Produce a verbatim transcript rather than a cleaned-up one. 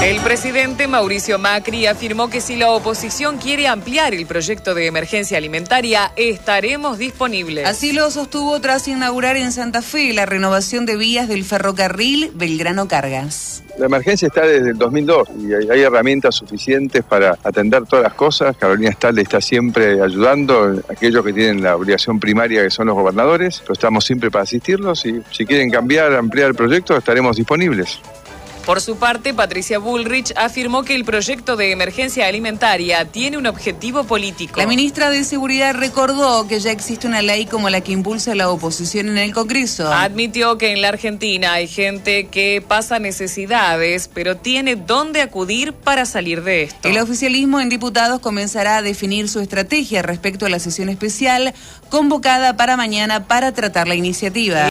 El presidente Mauricio Macri afirmó que si la oposición quiere ampliar el proyecto de emergencia alimentaria, estaremos disponibles. Así lo sostuvo tras inaugurar en Santa Fe la renovación de vías del ferrocarril Belgrano-Cargas. La emergencia está desde el dos mil dos y hay, hay herramientas suficientes para atender todas las cosas. Carolina Stalde está siempre ayudando a aquellos que tienen la obligación primaria, que son los gobernadores. Pero estamos siempre para asistirlos y si quieren cambiar, ampliar el proyecto, estaremos disponibles. Por su parte, Patricia Bullrich afirmó que el proyecto de emergencia alimentaria tiene un objetivo político. La ministra de Seguridad recordó que ya existe una ley como la que impulsa la oposición en el Congreso. Admitió que en la Argentina hay gente que pasa necesidades, pero tiene dónde acudir para salir de esto. El oficialismo en diputados comenzará a definir su estrategia respecto a la sesión especial convocada para mañana para tratar la iniciativa.